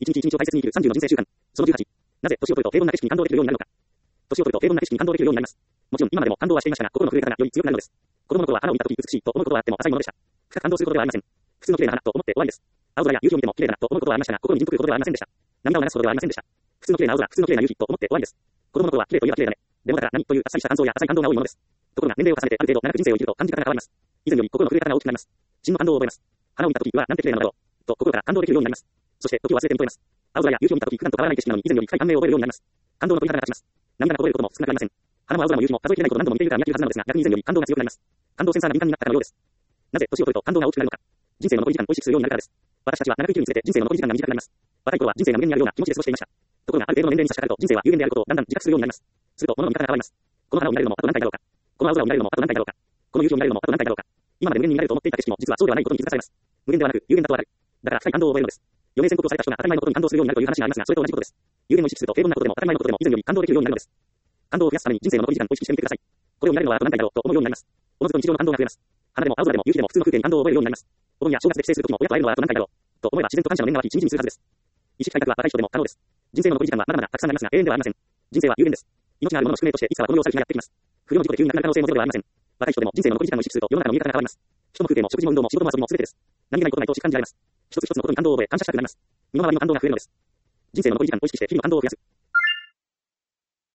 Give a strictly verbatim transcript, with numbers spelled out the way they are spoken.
一日一日を大切に生きるさんじゅうの人生習慣。そのじゅうはち。なぜ年を取ると平凡な景色に感動できるようになるのか。年を取ると平凡な景色に感動できるようになります。もちろん今までも感動はしていましたが、心の震え方がより強くなるのです。子供の頃は花を見たとき美しいと思うことはあっても浅いものでした。深く感動することではありません。普通の綺麗な花と思って終わりです。青空や夕日を見ても綺麗だなと思うことはありましたが、心にじんとくることではありませんでした。涙を流すことではありませんでした。普通の綺麗な青空、普通の綺麗な夕日と思って終わりです。子供の頃は綺麗といえば綺麗だね。でもだから何というあっさりした感想や浅い感動が多いものです。ところが年齢を重ねてある程度長く人生を生きると感じ方が変わります。以前より心の震え方が大きくなります。真の感動を覚えます。花を見たときはなんて綺麗なのだろう。と心から感動できるようになります。そして時を忘れて見とれます。青空や夕日を見たとき普段と変わらない景色なのに以前より深い感銘を覚えるようになります。感動の鳥肌が立ちます。涙がこぼれることも少なくありません。花も青空も夕日も数えきれないこと何度も見ているから見飽きるはずなのですが、逆に以前より感動が強くなります。感動センサーが敏感になったからのようです。なぜ年を取ると感動が大きくなるのか。人生の残り時間を意識するようになるからです。私たちは長く生きるにつれて人生の残り時間が短くなります。若い頃は人生が無限にあるような気持ちで過ごしていました。ところがある程度の年齢に差し掛かると人生は有限であることをだんだん自覚するようになります。すると物の見方が変わります。この花を見られるのもあと何回だろうか。この青空を見られるのもあと何回だろうか。この夕日を見られるのもあと何回だろうか。今まで無限に見られると思っていた景色も実はそうではないことに気づかされます。無限ではなく有限だとわかる。だから深い感動を覚えるのです。余命宣告をされた人が当たり前のことに感動するようになるという話がありますが、それと同じことです。有限を意識すると平凡なことでも当たり前のことでも以前より感動できるようになるのです。感動を増やすために人生の残り時間を意識してみてください。これを見られるのはあと何回だろうと思うようになります。おのずと日常の感動が増えます。花でも青空でも夕日でも普通の風景に感動を覚えるようになります。お盆や正月で帰省するときも親と会えるのはあと何回だろうと思えば自然と感謝の念が湧き、しみじみするはずです。意識改革は若い人でも可能です。人生の残り時間はまだまだたくさんありますが永遠ではありません。人生は有限です。命があるものの宿命としていつかはこの世を去る日がやってきます。不慮の事故で急に亡くなる可能性もゼロではありません。若い人でも人生の残り時間を意識すると世の中の見え方が変わります。人も風景も食事も運動も仕事も遊びも全てです。何気ないことないとし感じられます。一つ一つのことに感動を覚え感謝したくなります。身の回りの感動が増えるのです。人生の残り時間を意識して日々の感動を増やす。